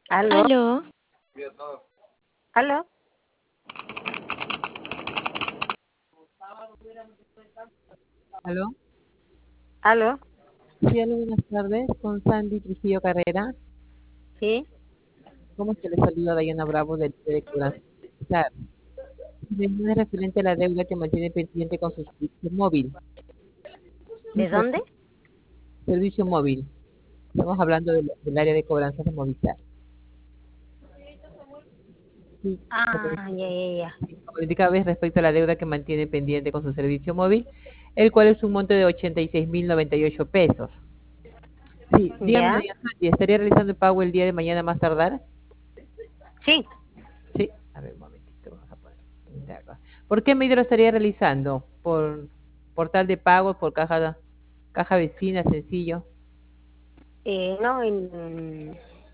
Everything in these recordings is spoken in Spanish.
¿Aló? Aló, ¿Aló? ¿Aló? ¿Aló? Sí, aló, buenas tardes, con Sandy Trujillo Carrera. ¿Sí? ¿Cómo se le saluda Dayana Bravo del de Cobranza Militar? Es referente a la deuda que mantiene pendiente con su servicio móvil. Sí, ¿De dónde? servicio móvil. Estamos hablando del área de cobranzas de Movistar. Sí, Ah, ya. como le indicaba, es respecto a la deuda que mantiene pendiente con su servicio móvil, el cual es un monto de 86.098 pesos. Sí, dígame, ¿Ya? doña Sandy, ¿estaría realizando el pago el día de mañana más tardar? Sí. Sí, a ver, un momentito, vamos a poner. De acá. ¿Por qué medio lo estaría realizando? ¿Por portal de pagos, por caja vecina, sencillo? No, en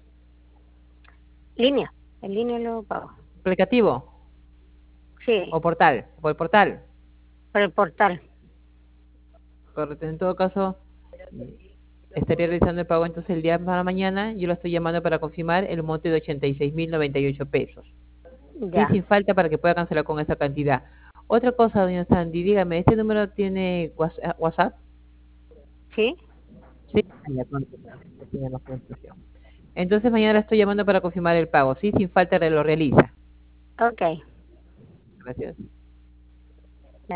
línea. En línea lo pago. ¿Aplicativo Sí, o portal? Por el portal. por el portal. Correcto. En todo caso, estaría realizando el pago entonces el día para mañana. Yo lo estoy llamando para confirmar el monte de 86.098 pesos. Sí, Ya. sin falta para que pueda cancelar con esa cantidad. Otra cosa, doña Sandy, dígame, ¿este número tiene WhatsApp? ¿Sí? Sí, ya, tiene más confusión. Entonces mañana la estoy llamando para confirmar el pago, ¿sí? Sin falta lo realiza. Ok. Gracias.